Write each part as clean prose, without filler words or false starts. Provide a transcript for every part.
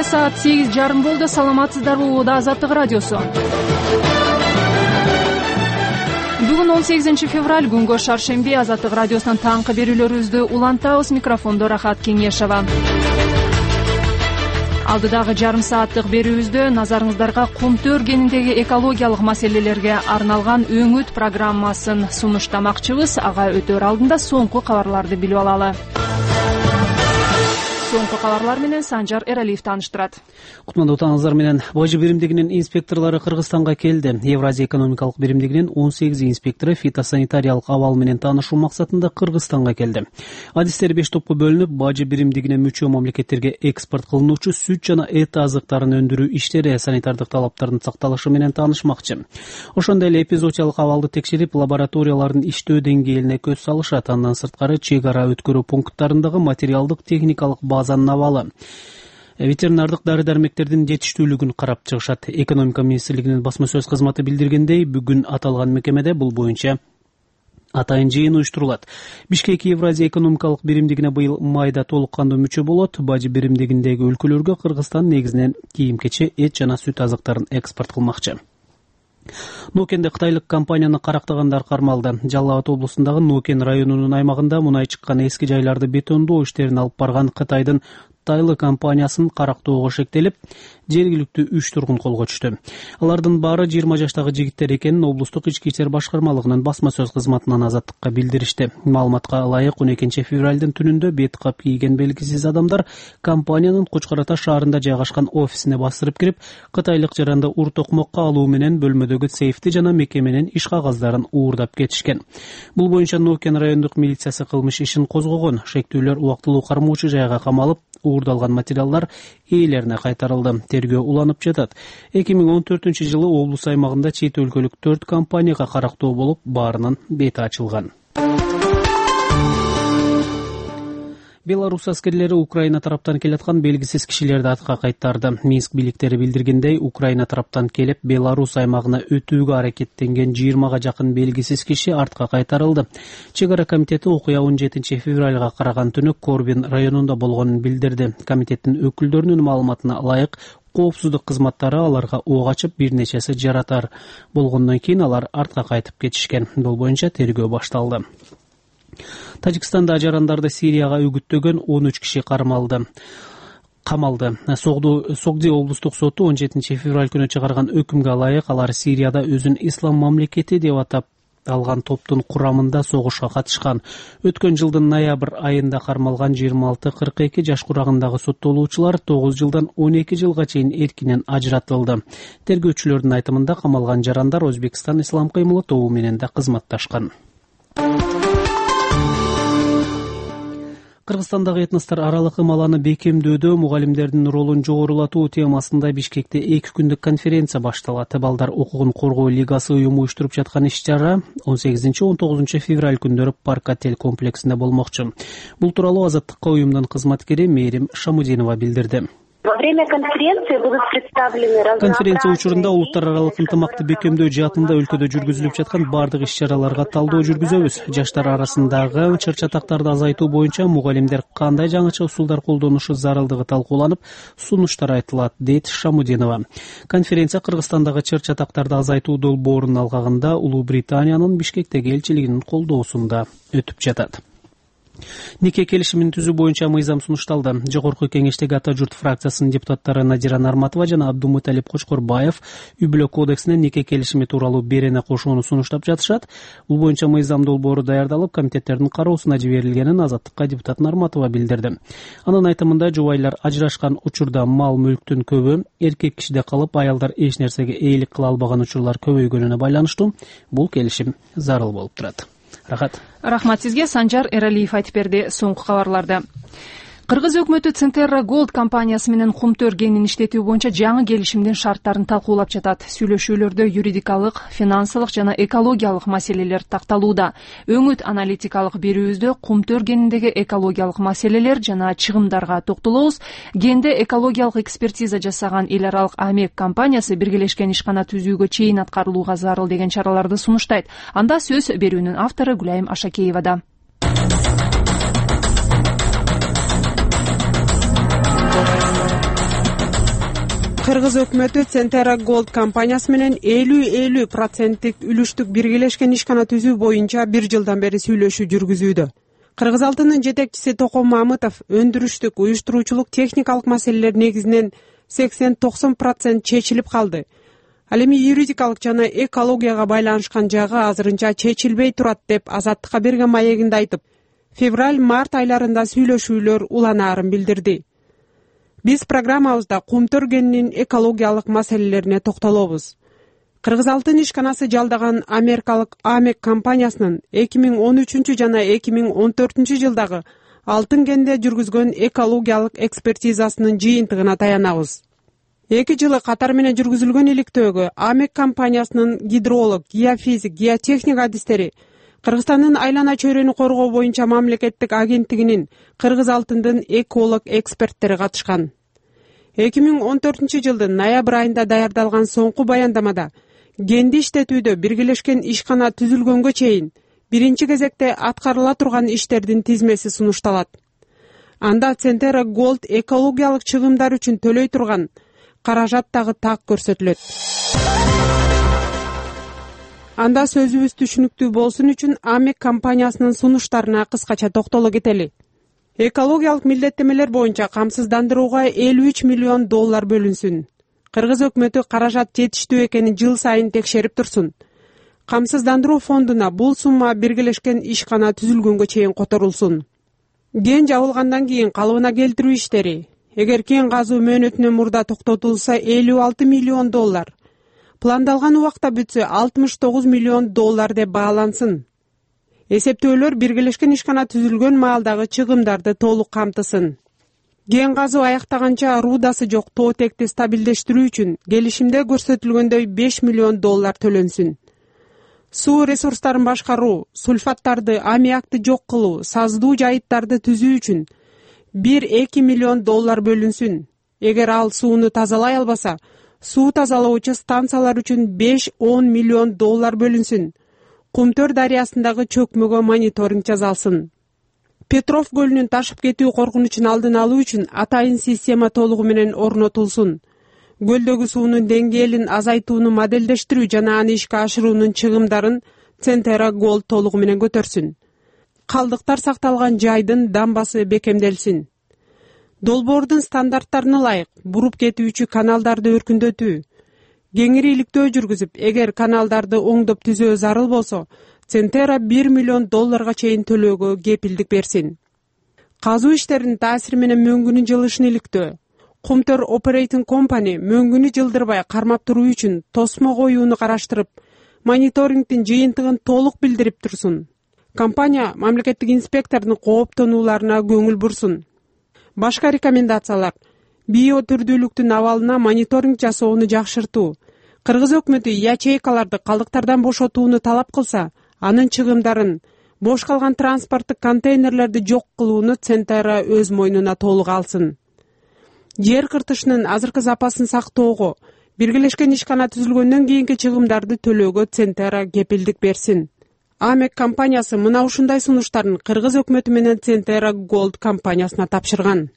саат 8:30 болду. Саламатсыздарбы? Убада Азаттык радиосу. Бүгүн 18 февраль, күнгө шаршемби. Азаттык радиосунун таңкы берүүлөрүбүздү улантабыз. Микрофондо Рахат Кеңешова. Алдыдагы жарым сааттык берүүбүздө назарыңыздарга Кумтөр кениндеги экологиялык маселелерге арналган өңүт программасын сунуштамакчыбыз. Ага өтөр алдында соңку кабарларды билип алалы. Соңку кабарлар менен Санжар Эралиев тааныштырат. Кутмандуу тааңыңыздар менен. Бажы биримдигинин инспекторлору Кыргызстанга келди. Евразия экономикалык биримдигинин 18 инспектору фитосанитариялык абал менен таанышуу максатында Кыргызстанга келди. Адистер 5 топко бөлүнүп, бажы биримдигине мүчө мамлекеттерге экспорт кылынуучу сүт жана эт азыктарын өндүрүү иштери санитардык талаптардын сакталышы менен таанышмакчы. Ошондой эле эпизоотиялык абалды текшерип, лабораториялардын иштөө деңгээлине көз салышат. Андан сырткары чек ара өткөрүү пункттарындагы материалдык техникалык базанын абалы, ветеринардык дары-дармектердин жетиштүүлүгүн карап чыгышат. Экономика министрлигинин басма сөз кызматы билдиргендей, бүгүн аталган мекемеде бул боюнча атайын жыйын уюштурулат. Бишкек Евразия экономикалык биримдигине быйыл майда толук кандуу мүчө болот. Бажы биримдигиндеги өлкөлөргө Кыргызстан негизинен кийим-кече, эт жана сүт азыктарын экспорт кылмакчы. Нокенде кытайлык компанияны карактагандар кармалды. Жалал Абад облусундагы Нокен районунун аймагында мунай чыккан эски жайларды бетондоо иштерин алып барган Кытайдын Тайлы компаниясын карактоого шектелип, жергиликтүү 3 тургун колго түштү. Алардын баары 20 жаштагы жигиттер экенин облустук ички иштер башкармалыгынын басма сөз кызматынан Азаттыкка билдиришти. Маалыматка ылайык 12 февралдын түнүндө бет кап кийген белгисиз адамдар компаниянын Кочкор Ата шаарында жайгашкан офисине басырып кирип, кытайлык жаранды ур токмокко алуу менен бөлмөдөгү сейфти жана мекеменин иш кагаздарын уурдап кетишкен. Бул боюнча Нокен райондук милициясы кылмыш ишин козгогон. Шектүүлөр убактылуу кармоочу жайга камалып, уурдалган материалдар ээлерине кайтарылды. Тергөө уланып жатат. 2014-жылы облус аймагында чет өлкөлүк 4 компанияга карактоо болуп, баарынын бети ачылган. Беларус аскерлери Украина тараптан келаткан белгисиз кишилерди атка кайтарды. Минск бийликтери билдиргендей, Украина тараптан келип, Беларус аймагына өтүүгө аракеттенген 20га жакын белгисиз киши артка кайтарылды. Чек ара комитети окуя 17 февралга караган түнү Корбин районунда болгонун билдирди. Комитеттин өкүлдөрүнүн маалыматына ылайык, коопсуздук кызматтары аларга ок ачып, бир нечеси жаратар болгондон кийин алар артка кайтып кетишкен. Бул боюнча тергөө башталды. Тажикстанда жарандарды Сирияга үгүттөгөн 13 киши камалды. Согди облустук соту 17 февраль күнү чыгарган өкүмгө ылайык, алар Сирияда өзүн ислам мамлекети деп атап алган топтун курамында согушка катышкан. Өткөн жылдын ноябрь айында кармалган 26-42 жаш курагындагы соттолуучулар 9 жылдан 12 жылга чейин эркинен ажыратылды. Тергөөчүлөрдүн айтымында камалган жарандар Өзбекстан ислам кыймылы тобу менен да кызматташкан. Кыргызстандагы этностор аралык ымаланы бекемдөөдө мугалимдердин ролун жогорулатуу темасында Бишкекте 2 күндүк конференция башталат. Балдар укугун коргоо лигасы уюму уюштуруп жаткан иш-чара 18-19 февраль күндөрү Парк Отель комплексинде болмокчу. Бул тууралуу Азаттыкка уюмдун кызматкери Мээрим Шамудинова билдирди. Во время конференции будут представлены конференция учурунда улуттар аралык ынтымакты бекемдөө жаатында өлкөдө жүргүзүлүп жаткан бардык иш-чараларга талдоо жүргүзөбүз. Жаштар арасындагы чыр-чатактарды азайтуу боюнча мугалимдер кандай жаңыча усулдар колдонушу зарылдыгы талкууланып, сунуштар айтылат, дейт Шамудинова. Конференция Кыргызстандагы чыр-чатактарды азайтуу долбоорунун алкагында Улуу Британиянын Бишкектеги элчилигинин колдоосунда өтүп жатат. Нике келишимин түзүү боюнча мыйзам сунушталды. Жогорку кеңештеги Ата журт фракциясынын депутаттары Надира Нарматова жана Абдумуталип Кочкорбаев үй-бүлө кодексине нике келишими тууралуу берене кошууну сунуштап жатышат. Бул боюнча мыйзам долбоору даярдалып, комитеттердин кароосуна жиберилгенин Азаттыкка депутат Нарматова билдирди. Анын айтымында жубайлар ажырашкан учурда мал-мүлктүн көбү эркек кишиде калып, аялдар эч нерсеге ээлик кыла албаган учурлар көбөйгөнүнө байланыштуу бул келишим зарыл болуп турат. Рахмат сизге. Санжар Эралиев айтып берди соңку кабарларды. Кыргыз өкмөтү Центерра Gold компаниясы менен Кумтөр кенин иштетүү боюнча жаңы келишимдин шарттарын талкуулап жатат. Сүйлөшүүлөрдө юридикалык, финансылык жана экологиялык маселелер такталууда. Өңүт аналитикалык берүүбүздө Кумтөр кениндеги экологиялык маселелер жана чыгымдарга токтолобуз. Кенде экологиялык экспертиза жасаган эл аралык Амек компаниясы биргелешкен ишкана түзүүгө чейин аткарылууга зарыл деген чараларды сунуштайт. Анда сөз берүүнүн автору Гүлайым Ашакеевада. Кыргыз өкмөтү Centera Gold компаниясы менен 50% үлүштүк биргелешкен ишкана түзүү боюнча 1 жылдан бери сүйлөшүү жүргүзүүдө. Кыргыз алтынын жетекчиси Током Мамытов өндүрүштүк, уюштуруучулук, техникалык маселелер негизинен 80-90% чечилип калды. Ал эми юридикалык жана экологияга байланышкан жагы азырынча чечилбей турат деп Азаттыкка берген маегинде айтып, февраль-март айларында сүйлөшүүлөр уланаарын билдирди. Биз программабызда Кумтөр кенинин экологиялык маселелерине токтолобуз. Кыргыз алтын ишканасы жалдаган америкалык AMEC компаниясынын 2013 жана 2014 жылдагы алтын кенде жүргүзгөн экологиялык экспертизасынын жыйынтыгына таянабыз. 2 жылы катар менен жүргүзүлгөн иликтөөгө AMEC компаниясынын гидролог, геофизик, геотехник адистери Кыргызстандын айлана чөйрөнү коргоо боюнча мамлекеттик агенттигинин кыргыз алтындын эколог эксперттери катышкан. 2014 жылдын ноябрь айында даярдалган соңку баяндамада кенди иштетүүдө биргелешкен ишкана түзүлгөнгө чейин биринчи кезекте аткарыла турган иштердин тизмеси сунушталат. Анда Centera Gold экологиялык чыгымдар үчүн төлөй турган каражат дагы так көрсөтүлөт. Анда сөзүбүз түшүнүктүү болсун үчүн AMEC компаниясынын сунуштарына кыскача токтоло кетели. Экологиялык милдеттемелер боюнча камсыздандырууга $53 миллион бөлүнсүн. Кыргыз өкмөтү каражат жетиштүү экенин жыл сайын текшерип турсун. Камсыздандыруу фондуна бул сумма биргелешкен ишкана түзүлгөнгө чейин которулсун. Кен жабылгандан кийин калыбына келтирүү иштери, эгер кен казуу мөөнөтүнөн мурда токтотулса $56 миллион, пландалган убакта бүтсө $69 миллион деп баалансын. Эсептөөлөр биргелешкен ишкана түзүлгөн маалдагы чыгымдарды толук камтысын. Кен казуу аяктаганча рудасы жок тоотекти стабилдештирүү үчүн келишимде көрсөтүлгөндөй $5 миллион төлөнсүн. Суу ресурстарын башкаруу, сульфаттарды, аммиакты жок кылуу, саздуу жайыттарды түзүү үчүн $1-2 миллион бөлүнсүн. Эгер ал сууну тазалай албаса, суу тазалоочу станциялар үчүн $5-10 миллион бөлүнсүн. Кумтөр дарыясындагы чөкмөгө мониторинг жасалсын. Петров көлүнүн ташып кетүү коркунучун алдын алуу үчүн атайын система толугу менен орнотулсун. Көлдөгү суунун деңгээлин азайтууну моделдештирүү жана аны ишке ашыруунун чыгымдарын Centera Gold толугу менен көтөрсүн. Калдыктар сакталган жайдын дамбасы бекемделсин. Долбоордун стандарттарына ылайык буруп кетүүчү каналдарды өркүндөтүү, кеңири иликтөө жүргүзүп, эгер каналдарды оңдоп түзөө зарыл болсо, Centera $1 миллион чейин төлөөгө кепилдик берсин. Казуу иштеринин таасири менен мөңгүнүн жылышын иликтөө. Кумтөр Operating Company мөңгүнү жылдырбай кармап туруу үчүн тосмо коюуну караштырып, мониторингдин жыйынтыгын толук билдирип турсун. Компания мамлекеттик инспектордун кооптонууларына көңүл бурсун. Башка рекомендациялар: биотүрдүүлүктүн абалына мониторинг жасоону жакшыртуу. Кыргыз өкмөтү ячейкаларды калдыктардан бошотууну талап кылса, анын чыгымдарын, бош калган транспорттук контейнерлерди жок кылууну Centera өз мойнуна толук алсын. Жер кыртышынын азыркы запасын сактоого, биргелешкен ишкана түзүлгөндөн кийинки чыгымдарды төлөөгө Centera кепилдик берсин. AMEC компаниясы мына ушундай сунуштарын Кыргыз өкмөтү менен Centera Gold компаниясына тапшырган.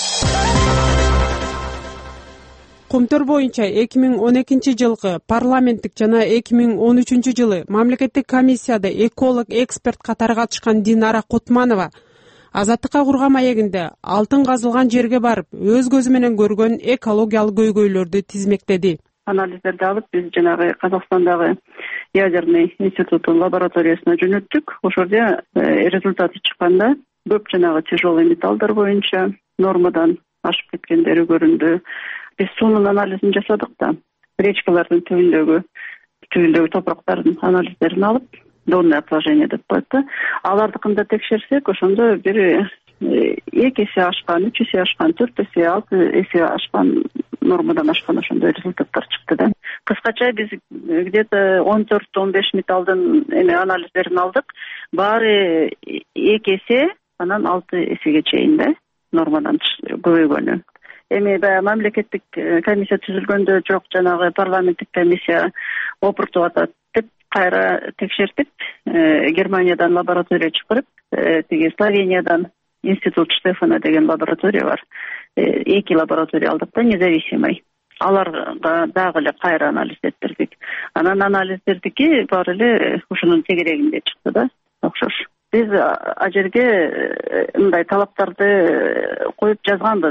Кумтөр боюнча 2012 жылкы парламенттик жана 2013 жылы мамлекеттик комиссияда эколог эксперт катары катышкан Динара Кутманова Азаттыкка курган маегинде алтын казылган жерге барып, өз көзү менен көргөн экологиялык көйгөйлөрдү тизмектеди. Анализдерди алып, биз жанагы Казакстандагы ядерный институттун лабораториясына жөнөттүк. Ошол жерде результаты чыкканда көп жанагы тяжелый металлдар боюнча нормадан ашып кеткендери көрүндү. Биз суунун анализин жасадык да, речкалардын түбүндөгү топурактардын анализдерин алып, донное отложение деп коет да. Алардыкында текшерсек, ошондо бир 2 эсе ашкан, 3 эсе ашкан, 4 эсе, 6 эсе ашкан, нормадан ашкан ошондой результаттар чыкты да. Кыскача биз где-то 14-15 металлдын анализдерин алдык. Баары 2 эсе, анан 6 эсеге чейин да нормадан көбөйгөнү. Эми баягы мамлекеттик комиссия түзүлгөндө жок, жанагы парламенттик комиссия опуртуп атат деп кайра текшертип, Германиядан лаборатория чакырып, тиги Словениядан институт Штефана деген лаборатория бар. 2 лаборатория алдык да, независимый. аларга дагы эле кайра анализ этtirdik. Анан анализдердики баары эле ушунун тегерегинде чыкты да, окшош. Биз а жерге мындай талаптарды коюп жазганбыз.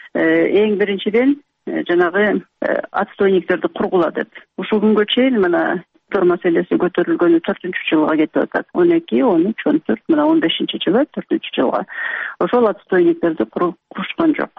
Эң биринчиден жанагы отстойниктерди кургула деп. Ушул күнгө чейин мына маселеси көтөрүлгөнү 4-жылга кетип атат. 12, 13, 14, мына 15-жылы 4-жылга. Ошол отстойниктерди курушкан жок.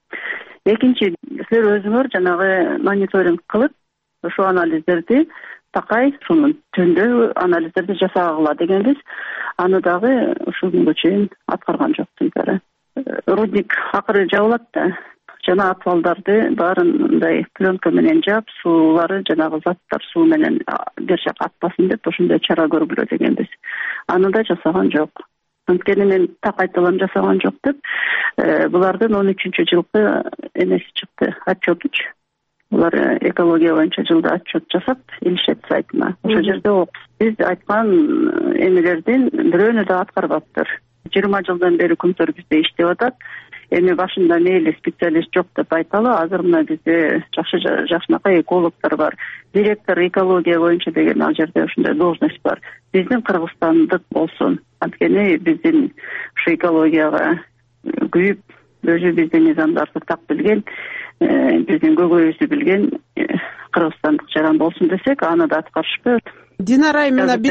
Экинчи, силер өзүңөр жанагы мониторинг кылып, ошо анализдерди такай ушунун түндө анализдерди жасагыла дегенбиз. Аны дагы ушул күнгө чейин аткарган жоксуңдар. Рудник акыры жабылат да. Жана атвалдарды баарын мындай пленка менен жаап, суулары жанагы заттар суу менен бер жака атпасын деп ошондой чара көргүлө дегенбиз. Аны да жасаган жок. Анткени мен так айтылам жасаган жок деп, булардын 13-жылкы эмеси чыкты, отчетучу. Булар экология боюнча жылда отчет жасап, илишет сайтына. Ошол жерде биз айткан эмелердин бирөөнү да аткарбаптыр. 20 жылдан бери күнтөр бизде иштеп атат. Эми башында мейли специалист жок деп айталы, азыр мына бизде жакшынакай экологдор бар. Директор экология боюнча деген ал жерде ушундай должность бар. Биздин кыргызстандык болсун. Анткени биздин ушу экологияга күйүп, өзү биздин мыйзамдарды так билген, биздин көйгөйүбүздү билген кыргызстандык жаран болсун десек, аны да аткарышпайт. Динара айым, мына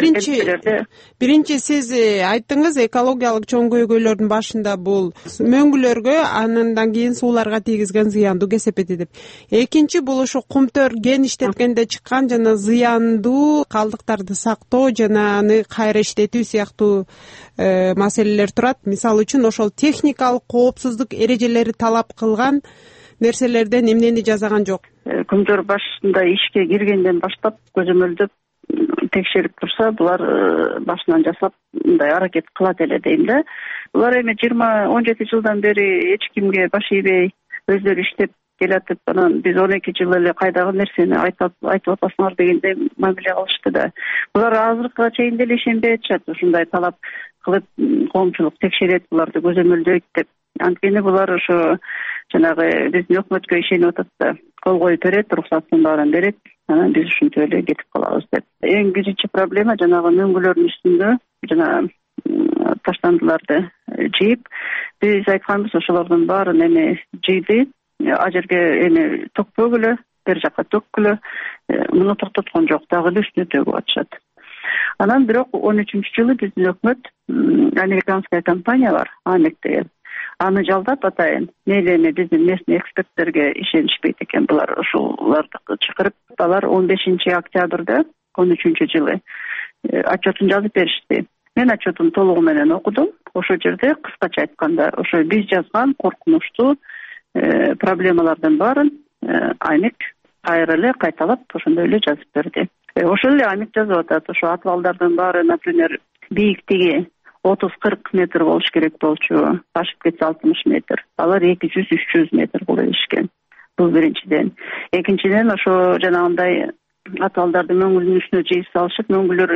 биринчи сиз айттыңыз, экологиялык чоң көйгөйлөрдүн башында бул мөңгүлөргө, андан кийин сууларга тийгизген зыяндуу кесепети деп. Экинчи бул ушу кумтөр кен иштеткенде чыккан жана зыяндуу калдыктарды сактоо жана аны кайра иштетүү сыяктуу маселелер турат. Мисалы үчүн ошол техникалык коопсуздук эрежелери талап кылган нерселерден эмнени жасаган жок? Күнтөр башында ишке киргенден баштап көзөмөлдөп текшерип турса, булар башынан жасап мындай аракет кылат эле дейм да. Булар эми 17 жылдан бери эч кимге баш ийбей өздөрү иштеп келатып, анан биз 12 жыл эле кайдагы нерсени айтып атасыңар дегендей мамиле кылышты да. Булар азыркыга чейин деле ишенбей атышат, ушундай талап кылып коомчулук текшерет, буларды көзөмөлдөйт деп. Анткени булар ошо жанагы биздин өкмөткө ишенип атат да, кол коюп берет, уруксатын баарын берет, анан биз ушинтип эле кетип калабыз деп. Эң биринчи проблема жанагы мөңгүлөрдүн үстүндө жана таштандыларды жыйып, биз айтканбыз, ошолордун баарын эми жыйды, а жерге эми төкпөгүлө, бер жака төккүлө, муну токтоткон жок, дагы эле үстүнө төгүп атышат. Анан бирок 13-жылы биздин өкмөт, американская компания бар, AMEC деген, аны жалдап атайын. Мейли эми биздин местный эксперттерге ишенишпейт экен булар, ошолорду чакырып, алар 15 октябрда 13-жылы отчетун жазып беришти. Мен отчетун толугу менен окудум. Ошол жерде кыскача айтканда, ошо биз жазган коркунучтуу проблемалардын баарын AMEC кайра эле кайталап ошондой эле жазып берди. Ошол эле AMEC жазып атат, ошо атвалдардын баары, например, бийиктиги 30-40 метр болуш керек болчу, ашып кетсе 60 метр. Алар 200-300 метр болуп ишкен. Бул биринчиден. Экинчиден, ошо жанагындай атвалдарды мөңгүлдүн үстүнө жыйып салышып, мөңгүлөр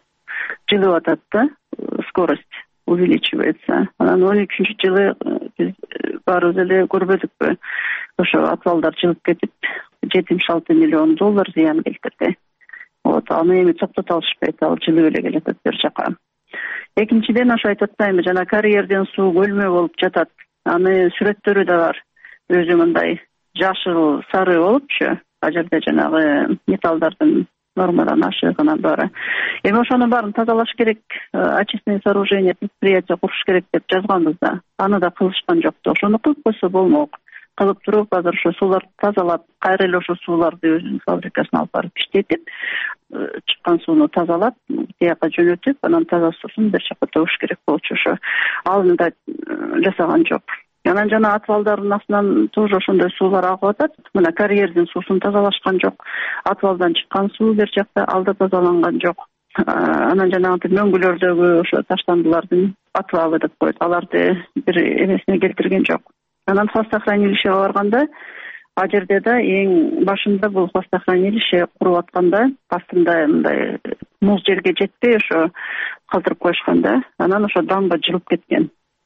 жылып атат да, скорость увеличивается. Анан 13-жылы биз баарыбыз эле көрбөдүкпү? Ошо атвалдар жылып кетип, $76 миллион зыян келтирди. Вот, аны эми токтото алышпайт, ал жылып эле келатат бер жака. Экинчиден, ошо айтып атпаймынбы, жана карьерден суу көлмө болуп жатат. Аны сүрөттөрү да бар. Өзү мындай жашыл, сары болупчу. А жерде жанагы металлдардын нормадан ашыгынан баары. Эми ошонун баарын тазалаш керек, очистное сооружение, предприятие куруш керек деп жазганбыз да. Аны да кылышкан жок. Ошону кылып койсо болмок. Кылып туруп, азыр ошо сууларды тазалап, кайра эле ошо сууларды өзүнүн фабрикасына алып барып иштетип, чыккан сууну тазалап, тияка жөнөтүп, анан таза суусун бер жака төгүш керек болчу. Ошо аны да жасаган жок. Анан жана атвалдардын астынан тоже ошондой суулар агып атат. Мына карьердин суусун тазалашкан жок. Атвалдан чыккан суу бер жакта, ал да тазаланган жок. Анан жанагы мөңгүлөрдөгү ошо таштандылардын атвалы деп коет. Аларды бир эмесине келтирген жок. Анан хвостохранилищеге барганда, а жерде да эң башында бул хвостохранилище куруп атканда, астында мындай муз жерге жетпей ошо калтырып коюшкан да. Анан ошо дамба жылып кеткен.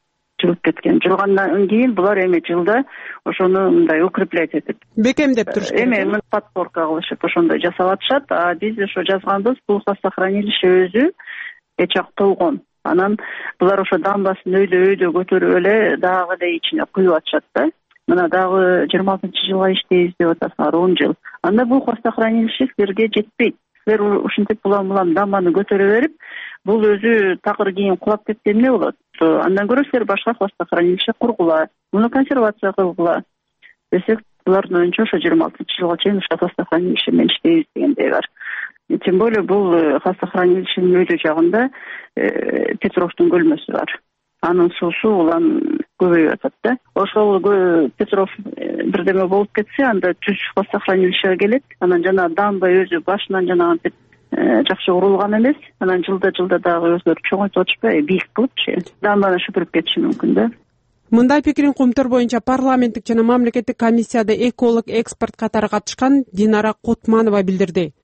жылып кеткен. Жылгандан кийин булар эми жылда ошону мындай укреплять этип, бекемдеп туруш керек. Эми подпорка кылышып ошондой жасап атышат. А биз ошо жазганбыз, бул хвостохранилище өзү эчак толгон. Анан булар ошо дамбасын өйдө көтөрүп эле дагы эле ичине куюп атышат да. Мына дагы 26-жылга иштейбиз деп атасыңар, 10 жыл. Анда бул хвостохранилище силерге жетпейт. Силер ушинтип улам дамбаны көтөрө берип, бул өзү такыр кийин кулап кетсе эмне болот? Андан көрө силер башка хвостохранилище кургула, муну консервация кылгыла десек, булардын оюнча ошо 26-жылга чейин ошо хвостохранилище менен иштейбиз дегендей бар. Тем более бул хвостохранилищенин өйдө жагында Петровдун көлмөсү бар. Анын суусу улам көбөйүп атат да. Ошол Петров бирдеме болуп кетсе, анда түз хвостохранилищеге келет. Анан жана дамба өзү башынан жана жакшы курулган эмес. Анан жылда дагы өзлөрү чоңойтуп атышпайбы, бийик кылыпчы. Дамбаны шүпүрүп кетиши мүмкүн да. Мындай пикирин Кумтөр боюнча парламенттик жана мамлекеттик комиссияда эколог эксперт катары катышкан Динара Кутманова билдирди.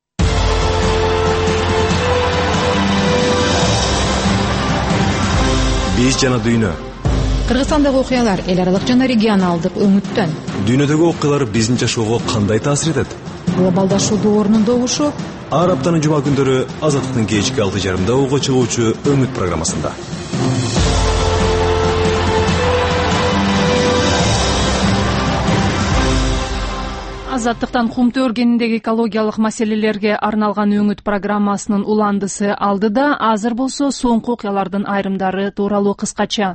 Биз жана дүйнө. Кыргызстандагы окуялар эл аралык жана регионалдык өңүттөн. Дүйнөдөгү окуялар биздин жашоого кандай таасир этет? Глобалдашуу доорунун добушу. Ар аптанын жума күндөрү Азаттыктын кечки 6:30 ого чыгуучу Өңүт программасында. Азаттыктан Кумтөр кеніндегі экологиялык маселелерге арналган Өңүт программасынын уландысы алдыда. Азыр болсо соңку окуялардын айрымдары тууралуу кыскача.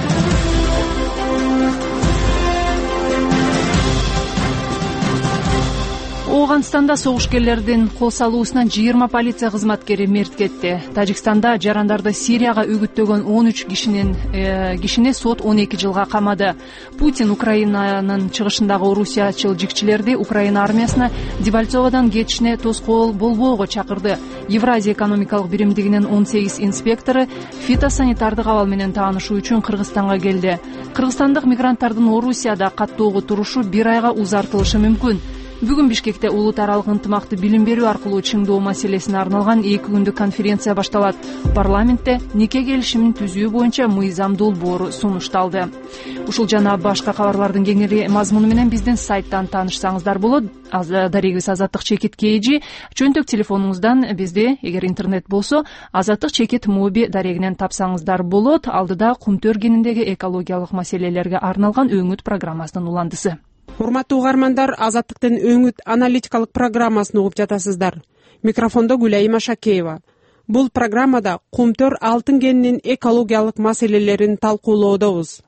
Ооганстанда согушкерлердин кол салуусунан 20 полиция кызматкери мерт кетти. Тажикстанда жарандарды Сирияга үгүттөгөн 13 кишини сот 12 жылга камады. Путин Украинанын чыгышындагы орусиячыл жикчилерди Украина армиясына Дебальцоводон кетишине тоскоол болбоого чакырды. Евразия экономикалык биримдигинин 18 инспектору фитосанитардык абал менен таанышуу үчүн Кыргызстанга келди. Кыргызстандык мигранттардын Орусияда каттоого турушу 1 айга узартылышы мүмкүн. Бүгүн Бишкекте улут аралык ынтымакты билим берүү аркылуу чыңдоо маселесине арналган 2 күндүк конференция башталат. Парламентте нике келишимин түзүү боюнча мыйзам долбоору сунушталды. Ушул жана башка кабарлардын кеңири мазмуну менен биздин сайттан таанышсаңыздар болот. Дарегибиз Азаттык чекит KG. Чөнтөк телефонуңуздан бизди, эгер интернет болсо, Азаттык чекит моби дарегинен тапсаңыздар болот. Алдыда Кумтөр кеніндеги экологиялык маселелерге арналган Өңүт программасынын уландысы. Урматтуу угармандар, Азаттыктын Өңүт аналитикалык программасын угуп жатасыздар. Микрофондо Гүлайым Шакеева. Бул программада Кумтөр алтын кенинин экологиялык маселелерин талкуулоодобуз.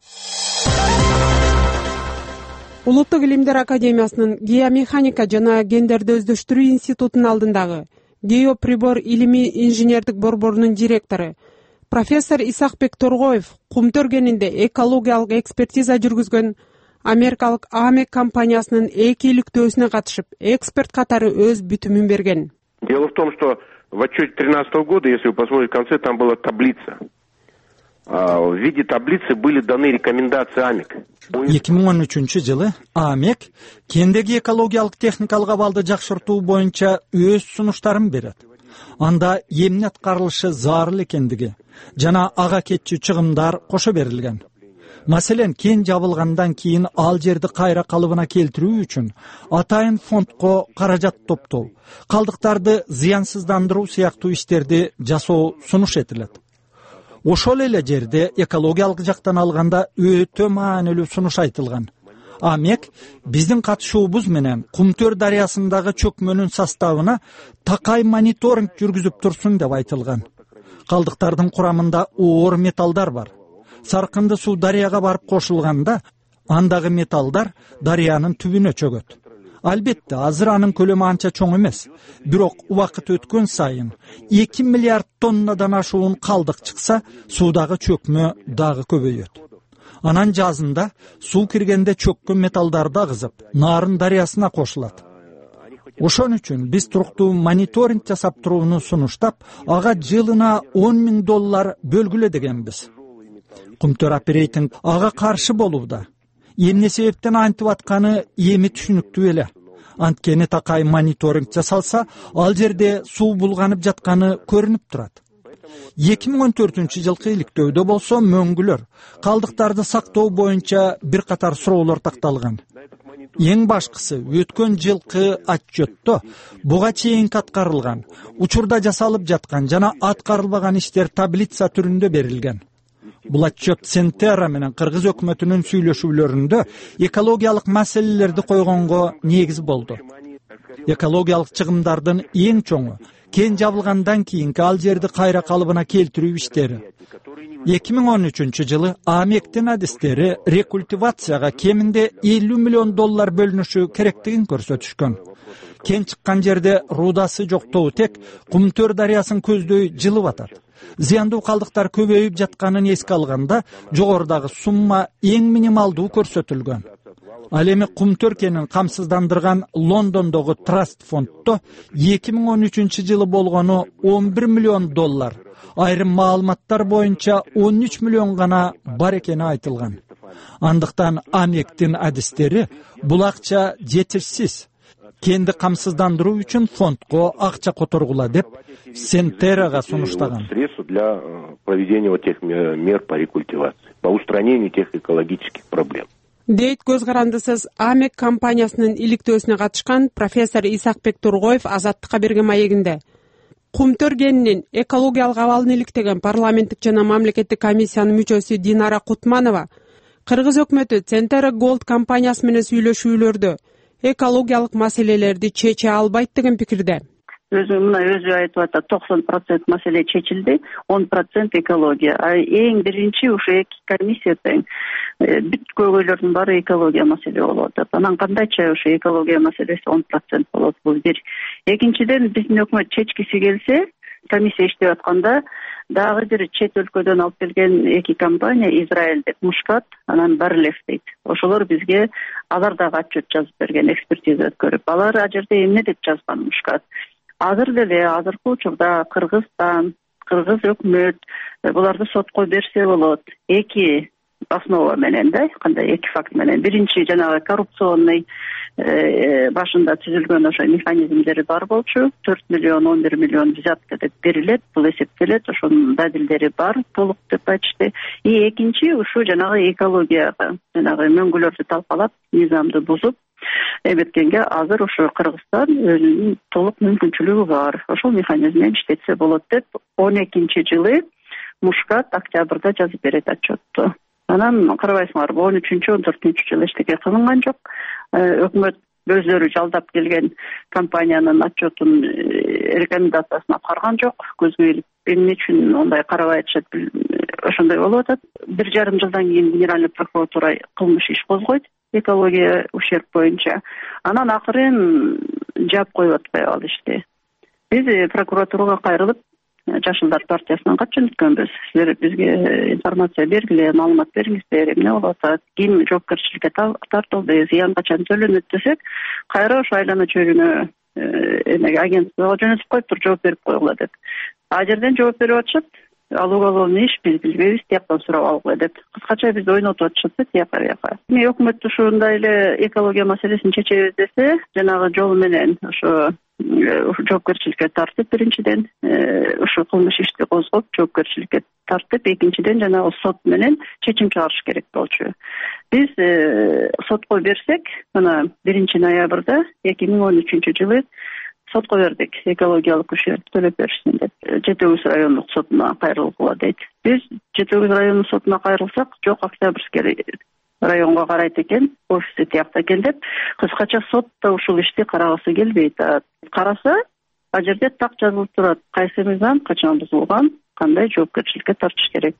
Улуттук илимдер академиясынын геомеханика жана гендерди өздөштүрүү институтунун алдындагы геоприбор илимий инженердик борборунун директору профессор Исакбек Торгоев Кумтөр кенинде экологиялык экспертиза жүргүзгөн Америкалык АМЕК компаниясынын 2 иликтөөсүнө катышып, эксперт катары өз бүтүмүн берген. Дело в том, что в отчете 2013 года, если вы посмотрите, в конце там была таблица. В виде таблицы были даны рекомендации АМЕК. 2013-жылы АМЕК кендеги экологиялык техникалык абалды жакшыртуу боюнча өз сунуштарын берет. Анда эмне аткарылышы зарыл экендиги жана ага кетчү чыгымдар кошо берилген. Маселен, кен жабылгандан кийин ал жерди кайра калыбына келтирүү үчүн атайын фондко каражат топтоо, калдыктарды зыянсыздандыруу сыяктуу иштерди жасоо сунуш этилет. Ошол эле жерде экологиялык жактан алганда өтө маанилүү сунуш айтылган. АМЕК биздин катышуубуз менен Кумтөр дарыясындагы чөкмөнүн составына такай мониторинг жүргүзүп турсун деп айтылган. Калдыктардын курамында оор металлдар бар. Саркынды суу дарыяга барып кошулганда, андагы металлдар дарыянын түбүнө чөгөт. Албетте, азыр анын көлөмү анча чоң эмес. Бирок убакыт өткөн сайын 2 миллиард тоннадан ашуун калдык чыкса, суудагы чөкмө дагы көбөйөт. Анан жазында суу киргенде чөккөн металлдарды агызып, Нарын дарыясына кошулат. Ошон үчүн биз туруктуу мониторинг жасап турууну сунуштап, ага жылына $10,000 бөлгүлө дегенбиз. Кумтөр оперейтинг ага каршы болууда. Эмне себептен антип атканы эми түшүнүктүү эле. Анткени такай мониторинг жасалса, ал жерде суу булганып жатканы көрүнүп турат. 2014-жылкы иликтөөдө болсо мөңгүлөр, калдыктарды сактоо боюнча бир катар суроолор такталган. Эң башкысы өткөн жылкы отчетто буга чейинки аткарылган, учурда жасалып жаткан жана аткарылбаган иштер таблица түрүндө берилген. Бул отчет Центерра менен Кыргыз өкмөтүнүн сүйлөшүүлөрүндө экологиялык маселелерди койгонго негиз болду. Экологиялык чыгымдардын эң чоңу кен жабылгандан кийинки ал жерди кайра калыбына келтирүү иштери. 2013-жылы АМЕКтин адистери рекультивацияга кеминде $50 миллион бөлүнүшү керектигин көрсөтүшкөн. Кен чыккан жерде рудасы жок Тоутек Кумтөр дарыясын көздөй жылып атат. Зыяндуу калдыктар көбөйүп жатканын эске алганда жогорудагы сумма эң минималдуу көрсөтүлгөн. Ал эми Кумтөр кенин камсыздандырган Лондондогу Траст фондто 2013-жылы болгону $11 миллион, айрым маалыматтар боюнча 13 миллион гана бар экени айтылган. Андыктан АМЕКтин адистери бул акча жетишсиз. Кенди камсыздандыруу үчүн фондко акча которгула деп Центеррага сунуштаган. Средства для проведения тех мер по рекультивации, по устранению тех экологических проблем. Дейт көз карандысыз АМЕК компаниясынын иликтөөсүнө катышкан профессор Исакбек Тургоев Азаттыкка берген маегинде. Кумтөр кенинин экологиялык абалын иликтеген парламенттик жана мамлекеттик комиссиянын мүчөсү Динара Кутманова Кыргыз өкмөтү Центерра Gold компаниясы менен сүйлөшүүлөрдө экологиялык маселелерди чече албайт деген пикирде. Өзү айтып атат, 90% маселе чечилди, 10% экология. Эң биринчи ушу эки комиссия тең бүт көйгөйлөрдүн баары экология маселе болуп атат. Анан кандайча ушу экология маселеси 10% болот, бул бир. Экинчиден биздин өкмөт чечкиси келсе, комиссия иштеп атканда дагы бир чет өлкөдөн алып келген эки компания, Израилдик Мушкат, анан Барлев дейт. Ошолор бизге алар дагы отчет жазып берген, экспертиза өткөрүп. Алар а жерде эмне деп жазган Мушкат? Азыр деле азыркы учурда Кыргызстан, Кыргыз өкмөт буларды сотко берсе болот. Эки основа менен да, кандай эки факт менен. Биринчи жанагы коррупционный башында түзүлгөн ошо механизмдери бар болчу. 4 миллион, 11 миллион взятка деп берилет, бул эсептелет, ошонун далилдери бар, толук деп айтышты. И экинчи ушу жанагы экологияга, жанагы мөңгүлөрдү талкалап, низамды бузуп эметкенге азыр ошо Кыргызстан өзүнүн толук мүмкүнчүлүгү бар. Ошол механизм менен иштетсе болот деп 12-жылы Мушкат октябрда жазып берет отчетту. Анан карабайсыңарбы 13-14-жылы эчтеке кылынган жок. Өкмөт өзлөрү жалдап келген компаниянын отчетун рекомендациясын аткарган жок. Көзгө илип эмне үчүн ондай карабай атышат, ошондой болуп атат. 1,5 жылдан кийин генеральный прокуратура кылмыш иш козгойт экология ущерб боюнча. Анан акырын жаап коюп атпай ал ишти. Биз прокуратурага кайрылып Жашылдар партиясынан кат жөнөткөнбүз. Силер бизге информация бергиле, маалымат бериңиздер, эмне болуп атат, ким жоопкерчиликке тартылды, зыян качан төлөнөт десек, кайра ошо айлана чөгүнө эмеге агентствого жөнөтүп коюптур, жооп берип койгула деп. А жерден жооп берип атышат. Ал уголовный иш биз билбейбиз, тияктан сурап алгыла деп. Кыскача бизди ойнотуп атышат да тияка. Эми өкмөт ушундай эле экология маселесин чечебиз десе, жанагы жол менен ошо жоопкерчиликке тартып, биринчиден ушу кылмыш ишти козгоп жоопкерчиликке тартып, экинчиден жанагы сот менен чечим чыгарыш керек болчу. Биз сотко берсек, мына 1-ноябрда 2013-жылы сотко бердик, экологиялык ущерб төлөп беришсин деп. Жети Өгүз райондук сотуна кайрылгыла дейт. Биз Жети Өгүз райондук сотуна кайрылсак, жок, Октябрьский районго карайт экен, офиси тиякта экен деп, кыскача сотто ушул ишти карагысы келбейт. Караса, а жерде так жазылып турат, кайсы мыйзам качан бузулган, кандай жоопкерчиликке тартыш керек,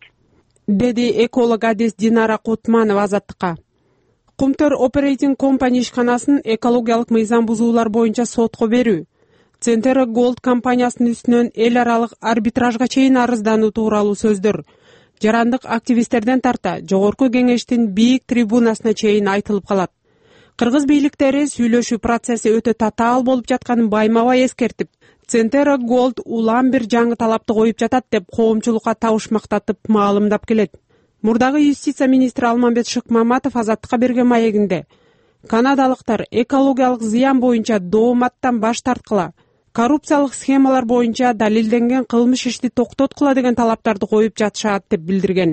деди эколог адис Динара Кутманова Азаттыкка. Кумтөр Operating Company ишканасын экологиялык мыйзам бузуулар боюнча сотко берүү, Центерра Gold компаниясынын үстүнөн эл аралык арбитражга чейин арыздануу тууралуу сөздөр жарандык активисттерден тарта жогорку кеңештин бийик трибунасына чейин айтылып калат. Кыргыз бийликтери сүйлөшүү процесси өтө татаал болуп жатканын байма-бай эскертип, Центерра Gold улам бир жаңы талапты коюп жатат деп коомчулукка табышмактатып маалымдап келет. Мурдагы юстиция министри Алмамбет Шыкмаматов Азаттыкка берген маегинде канадалыктар экологиялык зыян боюнча дооматтан баш тарткыла, коррупциялык схемалар боюнча далилденген кылмыш ишти токтоткула деген талаптарды коюп жатышат деп билдирген.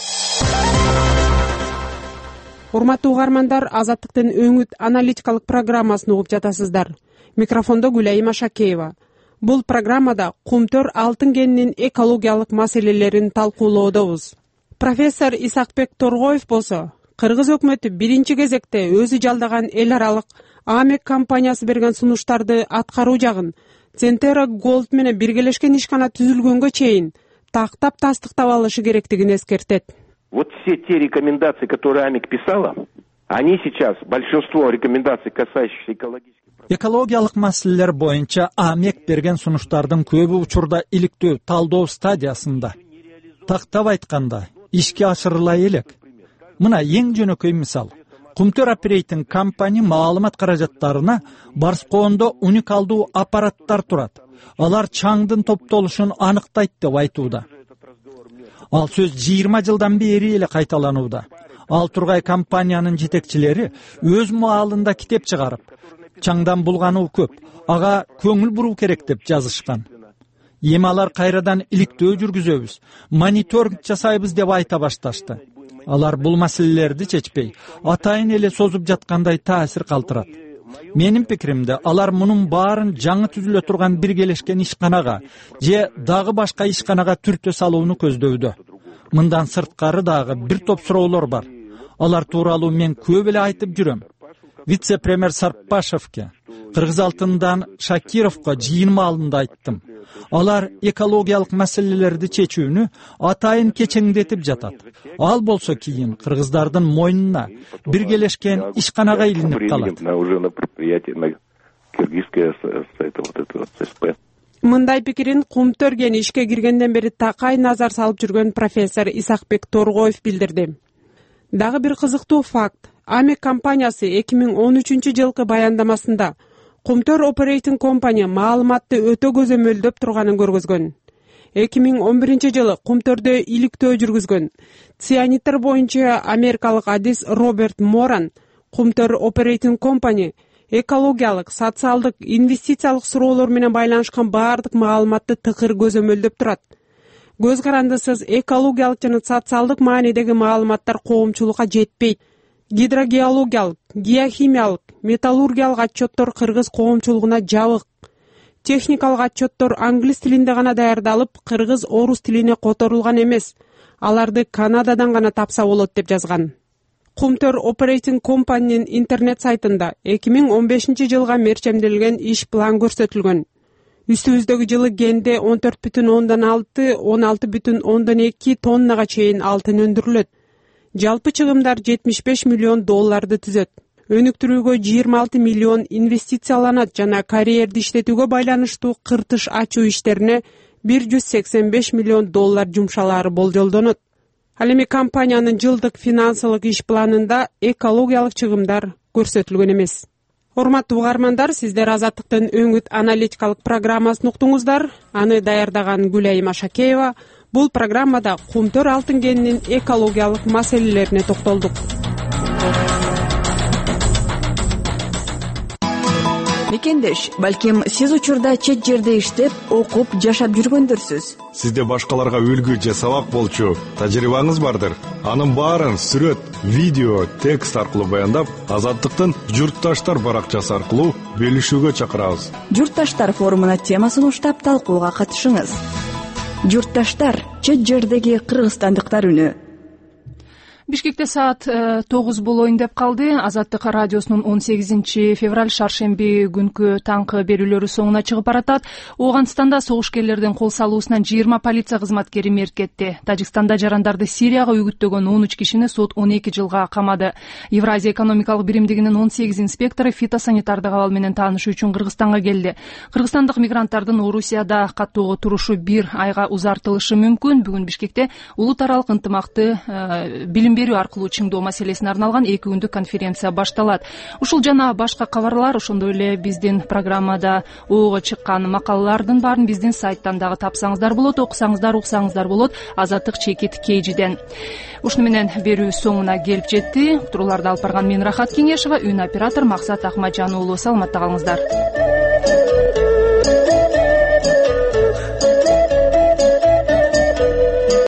Урматтуу угармандар, Азаттыктын өңүт аналитикалык программасын угуп жатасыздар. Микрофондо Гүлайым Ашакеева. Бул программада кумтөр алтын кенинин экологиялык маселелерин талкуулоодобуз. Профессор Исакбек Торгоев болсо, Кыргыз өкмөтү биринчи кезекте өзү жалдаган эл аралык АМЕК компаниясы берген сунуштарды аткаруу жагын Центерра Голд менен биргелешкен ишкана түзүлгөнгө чейин тактап тастыктап алышы керектигин эскертет. Вот все те рекомендации, которые АМЕК писала, они сейчас, большинство рекомендаций, касающихся экологиялык маселелер боюнча АМЕК берген сунуштардын көбү учурда иликтөө талдоо стадиясында. Тактап айтканда, ишке ашырыла элек. Мына эң жөнөкөй мисал. Кумтөр оперейтинг компания маалымат каражаттарына Барскоондо уникалдуу аппараттар турат. Алар чаңдын топтолушун аныктайт деп айтууда. Ал сөз 20 жылдан бери эле кайталанууда. Ал тургай компаниянын жетекчилери өз маалында китеп чыгарып, чаңдан булгануу көп, ага көңүл буруу керек деп жазышкан. Эми алар кайрадан иликтөө жүргүзөбүз, мониторинг жасайбыз деп айта башташты. Алар бул маселелерди чечпей, атайын эле созуп жаткандай таасир калтырат. Менин пикиримде, алар мунун баарын жаңы түзүлө турган биргелешкен ишканага же дагы башка ишканага түртө салууну көздөүүдө. Мындан сырткары дагы бир топ суроолор бар. Алар тууралуу мен көп эле айтып жүрөм. Вице-премьер Сарпашевке, Кыргыз алтындан Шакировго жыйын маалында айттым. Алар экологиялык маселелерди чечүүнү атайын кечеңдетип жатат. Ал болсо кийин кыргыздардын мойнуна биргелешкен ишканага илинип калат. Мындай пикирин кумтөр кени ишке киргенден бери такай назар салып жүргөн профессор Исакбек Торгоев билдирди. Дагы бир кызыктуу факт. АМЕК компаниясы 2013 жылкы баяндамасында Кумтөр Operating Company маалыматты өтө көзөмөлдөп турганын көргөзгөн. 2011 жылы Кумтөрдө иликтөө жүргүзгөн цианиттер боюнча америкалык адис Роберт Моран Кумтөр Operating Company экологиялык, социалдык, инвестициялык суроолор менен байланышкан баардык маалыматты тыкыр көзөмөлдөп турат. Көз карандысыз экологиялык жана социалдык маанидеги маалыматтар коомчулукка жетпейт. Гидрогеологиялык, геохимиялык, металлургиялык отчеттор кыргыз коомчулугуна жабык. Техникалык отчеттор англис тилинде гана даярдалып, кыргыз орус тилине которулган эмес. Аларды Канададан гана тапса болот деп жазган. Кумтөр Operating Company'нин интернет сайтында 2015 жылга мерчемделген иш план көрсөтүлгөн. Үстүбүздөгү жылы кенде 14,6-16,2 тоннага чейин алтын өндүрүлөт. Жалпы чыгымдар $75 миллион түзөт. Өнүктүрүүгө 26 миллион инвестицияланат жана карьерди иштетүүгө байланыштуу кыртыш ачуу иштерине $185 миллион жумшалаары болжолдонот. Ал эми компаниянын жылдык финансылык иш планында экологиялык чыгымдар көрсөтүлгөн эмес. Урматтуу угармандар, сиздер Азаттыктын өңүт аналитикалык программасын уктуңуздар. Аны даярдаган Гүлайым Ашакеева. Бул программада кумтөр алтын кенинин экологиялык маселелерине токтолдук. Мекендеш, балким сиз учурда чет жерде иштеп, окуп, жашап жүргөндөрсүз. Сизде башкаларга үлгү же сабак болчу тажрыйбаңыз бардыр. Анын баарын сүрөт, видео, текст аркылуу баяндап, Азаттыктын журтташтар баракчасы аркылуу бөлүшүүгө чакырабыз. Журтташтар форумуна темасын уштап талкууга катышыңыз. Журтташтар, чет жердеги кыргызстандыктар үнү. Бишкекте саат 9 болоюн деп калды. Азаттык радиосунун 18 февраль шаршемби күнкү таңкы берүүлөрү соңуна чыгып баратат. Ооганстанда согушкерлердин кол салуусунан 20 полиция кызматкери мерт кетти. Тажикстанда жарандарды Сирияга үгүттөгөн 13 кишини сот 12 жылга камады. Евразия экономикалык биримдигинин 18 инспектору фитосанитардык абал менен таанышуу үчүн Кыргызстанга келди. Кыргызстандык мигранттардын Орусияда каттоого турушу 1 айга узартылышы мүмкүн. Бүгүн Бишкекте улут аралык ынтымакты билим берүү аркылуу чыңдоо маселесине арналган 2 күндүк конференция башталат. Ушул жана башка кабарлар, ошондой эле биздин программада оого чыккан макалалардын баарын биздин сайттан дагы тапсаңыздар болот, окусаңыздар, уксаңыздар болот. Азаттык чекит KG'ден. Ушуну менен берүү соңуна келип жетти. Уктурууларды алып барган мен Рахат Кеңешова, үн оператор Максат Ахмаджан уулу. Саламатта калыңыздар.